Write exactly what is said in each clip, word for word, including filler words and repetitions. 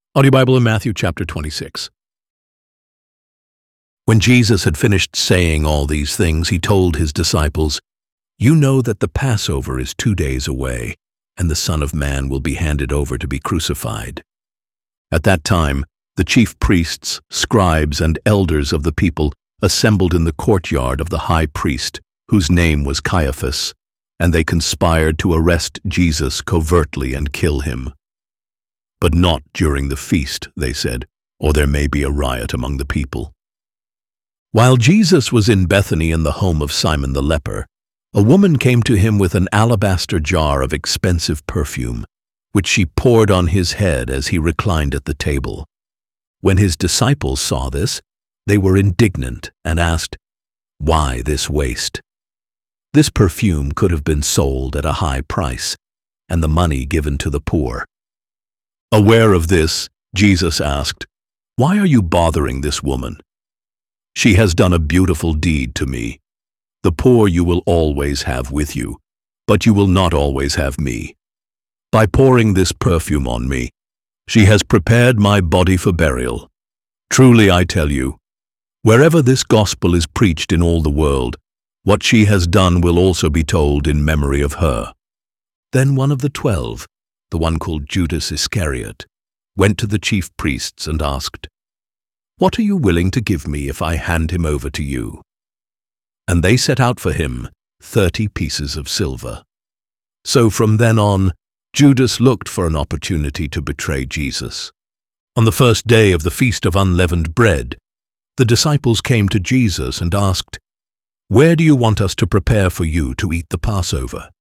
Audio Bible in Matthew chapter twenty-six. When Jesus had finished saying all these things, he told his disciples, "You know that the Passover is two days away, and the Son of Man will be handed over to be crucified." At that time, the chief priests, scribes, and elders of the people assembled in the courtyard of the high priest, whose name was Caiaphas, and they conspired to arrest Jesus covertly and kill him. "But not during the feast," they said, "or there may be a riot among the people." While Jesus was in Bethany in the home of Simon the leper, a woman came to him with an alabaster jar of expensive perfume, which she poured on his head as he reclined at the table. When his disciples saw this, they were indignant and asked, "Why this waste? This perfume could have been sold at a high price, and the money given to the poor." Aware of this, Jesus asked, "Why are you bothering this woman? She has done a beautiful deed to me. The poor you will always have with you, but you will not always have me. By pouring this perfume on me, she has prepared my body for burial. Truly I tell you, wherever this gospel is preached in all the world, what she has done will also be told in memory of her." Then one of the twelve, the one called Judas Iscariot, went to the chief priests and asked, "What are you willing to give me if I hand him over to you?" And they set out for him thirty pieces of silver. So from then on, Judas looked for an opportunity to betray Jesus. On the first day of the Feast of Unleavened Bread, the disciples came to Jesus and asked, "Where do you want us to prepare for you to eat the Passover?"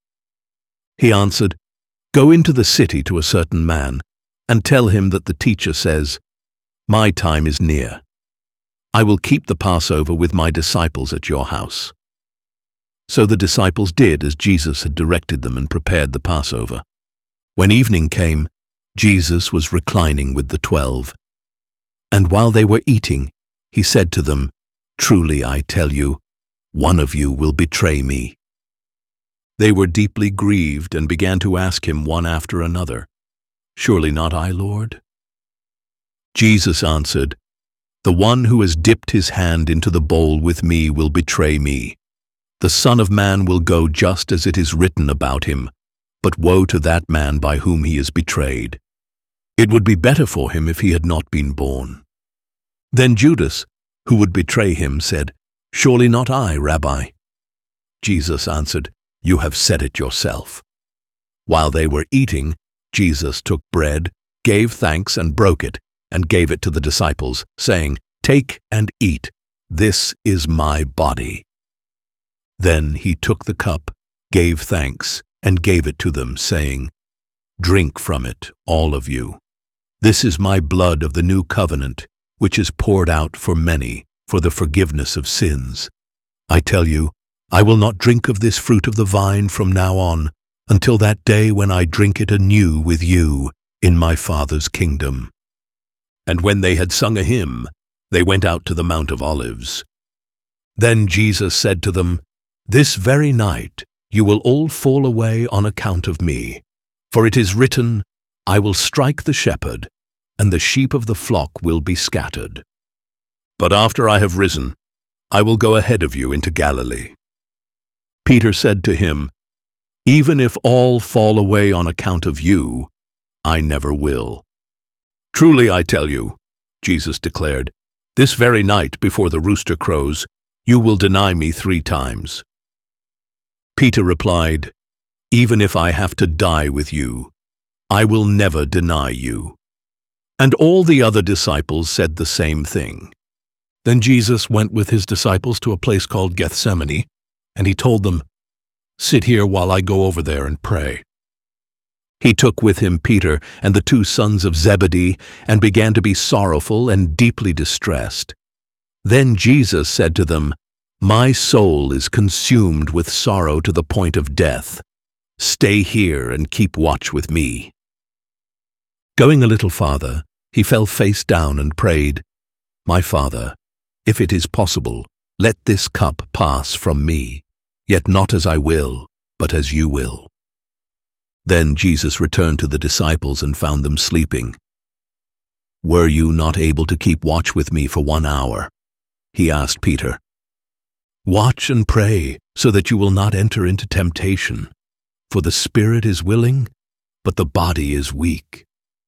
He answered, "Go into the city to a certain man, and tell him that the teacher says, 'My time is near. I will keep the Passover with my disciples at your house.'" So the disciples did as Jesus had directed them and prepared the Passover. When evening came, Jesus was reclining with the twelve. And while they were eating, he said to them, "Truly I tell you, one of you will betray me." They were deeply grieved and began to ask him one after another, "Surely not I, Lord?" Jesus answered, "The one who has dipped his hand into the bowl with me will betray me. The Son of Man will go just as it is written about him, but woe to that man by whom he is betrayed. It would be better for him if he had not been born." Then Judas, who would betray him, said, "Surely not I, Rabbi?" Jesus answered, "You have said it yourself." While they were eating, Jesus took bread, gave thanks and broke it, and gave it to the disciples, saying, "Take and eat. This is my body." Then he took the cup, gave thanks, and gave it to them, saying, "Drink from it, all of you. This is my blood of the new covenant, which is poured out for many for the forgiveness of sins. I tell you, I will not drink of this fruit of the vine from now on, until that day when I drink it anew with you in my Father's kingdom." And when they had sung a hymn, they went out to the Mount of Olives. Then Jesus said to them, "This very night you will all fall away on account of me. For it is written, 'I will strike the shepherd, and the sheep of the flock will be scattered.' But after I have risen, I will go ahead of you into Galilee." Peter said to him, "Even if all fall away on account of you, I never will." "Truly I tell you," Jesus declared, "this very night before the rooster crows, you will deny me three times." Peter replied, "Even if I have to die with you, I will never deny you." And all the other disciples said the same thing. Then Jesus went with his disciples to a place called Gethsemane, and he told them, "Sit here while I go over there and pray." He took with him Peter and the two sons of Zebedee and began to be sorrowful and deeply distressed. Then Jesus said to them, "My soul is consumed with sorrow to the point of death. Stay here and keep watch with me." Going a little farther, he fell face down and prayed, "My Father, if it is possible, let this cup pass from me, yet not as I will, but as you will." Then Jesus returned to the disciples and found them sleeping. "Were you not able to keep watch with me for one hour?" He asked Peter. "Watch and pray, so that you will not enter into temptation. For the spirit is willing, but the body is weak."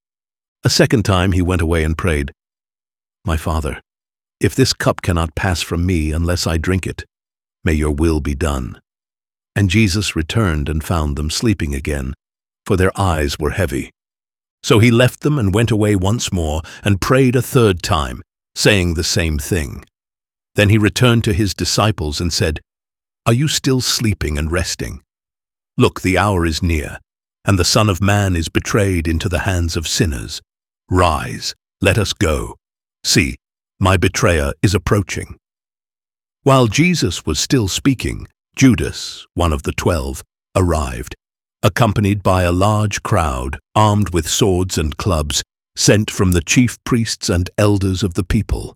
A second time he went away and prayed, "My Father, if this cup cannot pass from me unless I drink it, may your will be done." And Jesus returned and found them sleeping again, for their eyes were heavy. So he left them and went away once more and prayed a third time, saying the same thing. Then he returned to his disciples and said, "Are you still sleeping and resting? Look, the hour is near, and the Son of Man is betrayed into the hands of sinners. Rise, let us go. See, my betrayer is approaching." While Jesus was still speaking, Judas, one of the twelve, arrived, accompanied by a large crowd armed with swords and clubs, sent from the chief priests and elders of the people.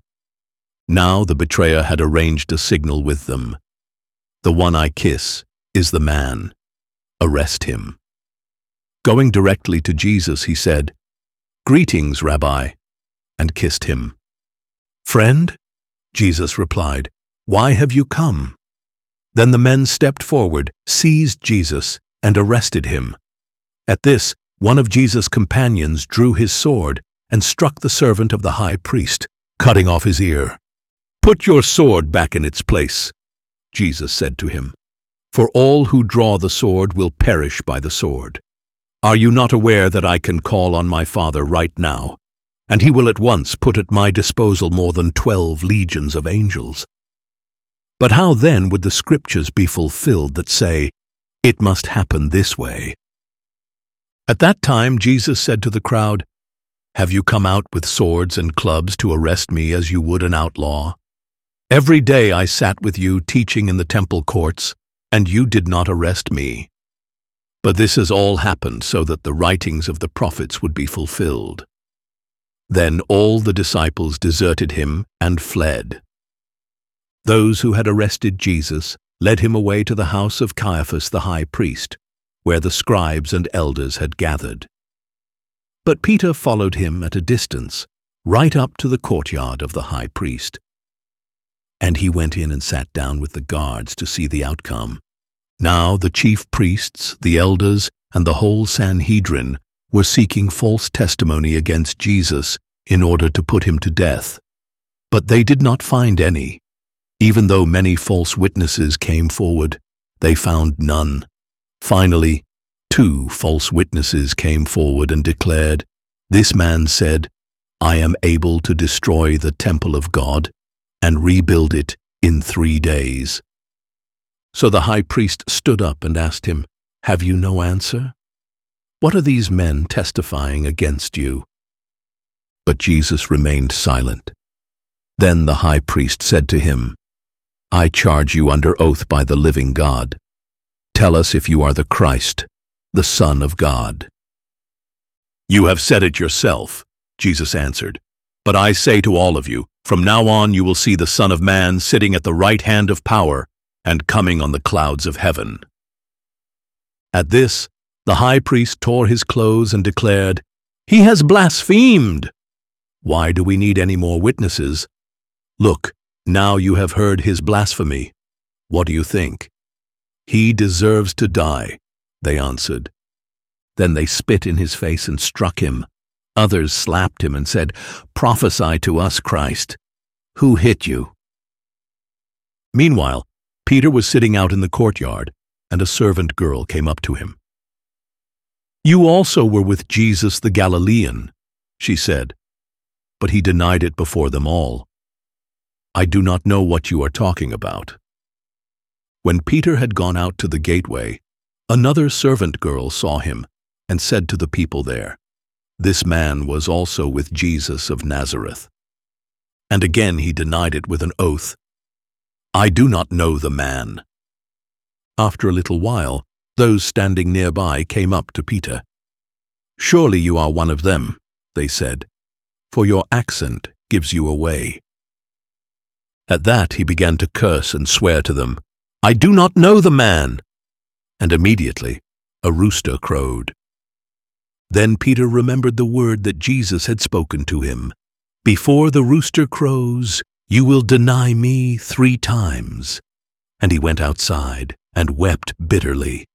Now the betrayer had arranged a signal with them. "The one I kiss is the man. Arrest him." Going directly to Jesus, he said, "Greetings, Rabbi," and kissed him. "Friend," Jesus replied, "why have you come?" Then the men stepped forward, seized Jesus, and arrested him. At this, one of Jesus' companions drew his sword and struck the servant of the high priest, cutting off his ear. "Put your sword back in its place," Jesus said to him, "for all who draw the sword will perish by the sword. Are you not aware that I can call on my Father right now, and he will at once put at my disposal more than twelve legions of angels? But how then would the scriptures be fulfilled that say, 'It must happen this way'?" At that time Jesus said to the crowd, "Have you come out with swords and clubs to arrest me as you would an outlaw? Every day I sat with you teaching in the temple courts, and you did not arrest me. But this has all happened so that the writings of the prophets would be fulfilled." Then all the disciples deserted him and fled. Those who had arrested Jesus led him away to the house of Caiaphas the high priest, where the scribes and elders had gathered. But Peter followed him at a distance, right up to the courtyard of the high priest. And he went in and sat down with the guards to see the outcome. Now the chief priests, the elders, and the whole Sanhedrin were seeking false testimony against Jesus in order to put him to death. But they did not find any. Even though many false witnesses came forward, they found none. Finally, two false witnesses came forward and declared, "This man said, 'I am able to destroy the temple of God and rebuild it in three days.'" So the high priest stood up and asked him, "Have you no answer? What are these men testifying against you?" But Jesus remained silent. Then the high priest said to him, "I charge you under oath by the living God. Tell us if you are the Christ, the Son of God." "You have said it yourself," Jesus answered. "But I say to all of you, from now on you will see the Son of Man sitting at the right hand of power and coming on the clouds of heaven." At this, the high priest tore his clothes and declared, "He has blasphemed! Why do we need any more witnesses? Look, now you have heard his blasphemy. What do you think?" "He deserves to die," they answered. Then they spit in his face and struck him. Others slapped him and said, "Prophesy to us, Christ. Who hit you?" Meanwhile, Peter was sitting out in the courtyard, and a servant girl came up to him. "You also were with Jesus the Galilean," she said. But he denied it before them all. "I do not know what you are talking about." When Peter had gone out to the gateway, another servant girl saw him and said to the people there, "This man was also with Jesus of Nazareth." And again he denied it with an oath, "I do not know the man." After a little while, those standing nearby came up to Peter. "Surely you are one of them," they said, "for your accent gives you away." At that he began to curse and swear to them, "I do not know the man." And immediately a rooster crowed. Then Peter remembered the word that Jesus had spoken to him. "Before the rooster crows, you will deny me three times." And he went outside and wept bitterly.